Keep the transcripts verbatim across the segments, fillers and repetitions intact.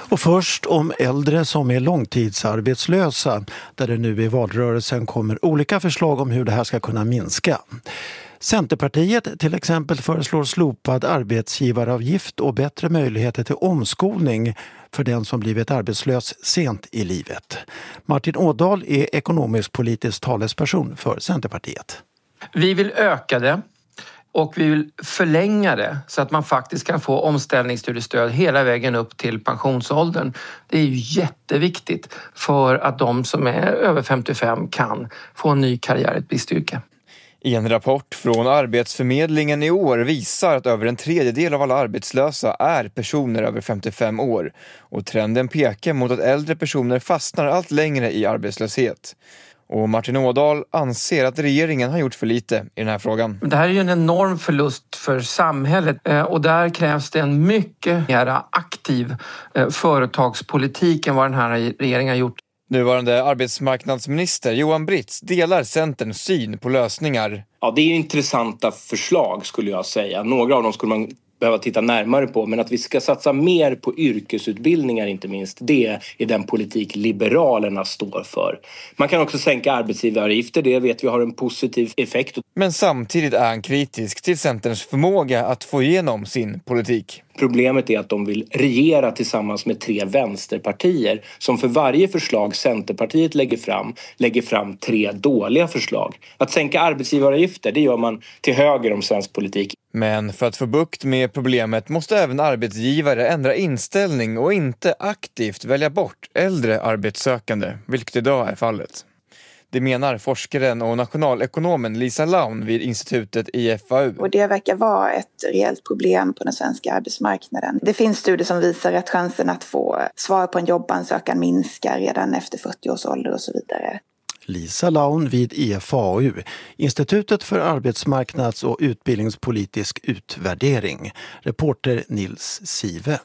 Och först om äldre som är långtidsarbetslösa, där det nu i valrörelsen kommer olika förslag om hur det här ska kunna minska. Centerpartiet till exempel föreslår slopad arbetsgivaravgift och bättre möjligheter till omskolning för den som blivit arbetslös sent i livet. Martin Ådahl är ekonomisk politisk talesperson för Centerpartiet. Vi vill öka det. Och vi vill förlänga det så att man faktiskt kan få omställningsstudiestöd hela vägen upp till pensionsåldern. Det är ju jätteviktigt för att de som är över femtiofem kan få en ny karriär i ett bristyrke. I en rapport från Arbetsförmedlingen i år visar att över en tredjedel av alla arbetslösa är personer över femtiofem år. Och trenden pekar mot att äldre personer fastnar allt längre i arbetslöshet. Och Martin Ådahl anser att regeringen har gjort för lite i den här frågan. Det här är ju en enorm förlust för samhället och där krävs det en mycket mer aktiv företagspolitik än vad den här regeringen har gjort. Nuvarande arbetsmarknadsminister Johan Britz delar Centerns syn på lösningar. Ja, det är intressanta förslag skulle jag säga. Några av dem skulle man behöva titta närmare på, men att vi ska satsa mer på yrkesutbildningar inte minst, det är den politik Liberalerna står för. Man kan också sänka arbetsgivaravgifter, det vet vi har en positiv effekt. Men samtidigt är han kritisk till Centerns förmåga att få igenom sin politik. Problemet är att de vill regera tillsammans med tre vänsterpartier som för varje förslag Centerpartiet lägger fram, lägger fram tre dåliga förslag. Att sänka arbetsgivaravgifter, det gör man till höger om svensk politik. Men för att få bukt med problemet måste även arbetsgivare ändra inställning och inte aktivt välja bort äldre arbetssökande, vilket idag är fallet. Det menar forskaren och nationalekonomen Lisa Laun vid institutet I F A U. Och det verkar vara ett reellt problem på den svenska arbetsmarknaden. Det finns studier som visar att chansen att få svar på en jobbansökan minskar redan efter fyrtio års ålder och så vidare. Lisa Laun vid I F A U, Institutet för arbetsmarknads- och utbildningspolitisk utvärdering. Reporter Nils Sive.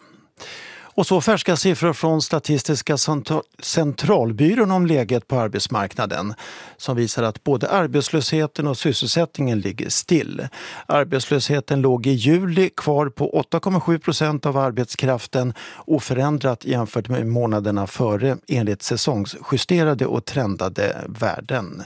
Och så färska siffror från Statistiska centralbyrån om läget på arbetsmarknaden som visar att både arbetslösheten och sysselsättningen ligger still. Arbetslösheten låg i juli kvar på åtta komma sju procent av arbetskraften, oförändrat jämfört med månaderna före enligt säsongsjusterade och trendade värden.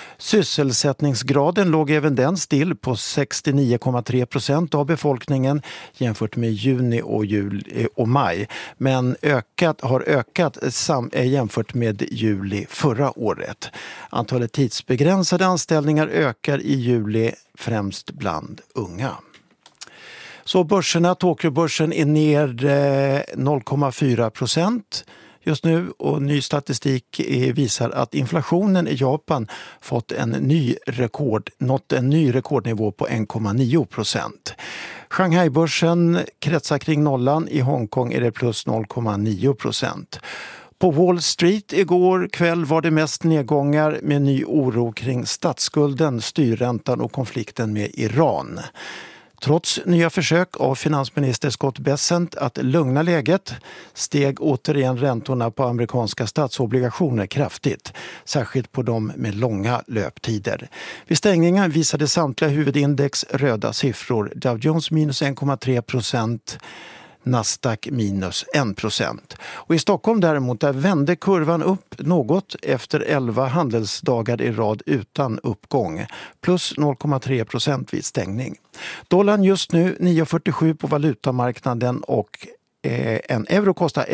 Sysselsättningsgraden låg även den still på sextionio komma tre procent av befolkningen jämfört med juni och, juli och maj, men ökat, har ökat sam, jämfört med juli förra året. Antalet tidsbegränsade anställningar ökar i juli främst bland unga. Så börserna, Tokyobörsen är ner noll komma fyra procent. Just nu, och ny statistik visar att inflationen i Japan fått en ny rekord, nått en ny rekordnivå på en komma nio procent. Shanghai-börsen kretsar kring nollan, i Hongkong är det plus noll komma nio procent. På Wall Street igår kväll var det mest nedgångar med ny oro kring statsskulden, styrräntan och konflikten med Iran. Trots nya försök av finansminister Scott Bessent att lugna läget steg återigen räntorna på amerikanska statsobligationer kraftigt, särskilt på de med långa löptider. Vid stängningen visade samtliga huvudindex röda siffror. Dow Jones minus en komma tre procent, Nasdaq minus en procent. Och i Stockholm däremot där vände kurvan upp något efter elva handelsdagar i rad utan uppgång. Plus noll komma tre procent vid stängning. Dollarn just nu nio komma fyrtiosju på valutamarknaden och eh, en euro kostar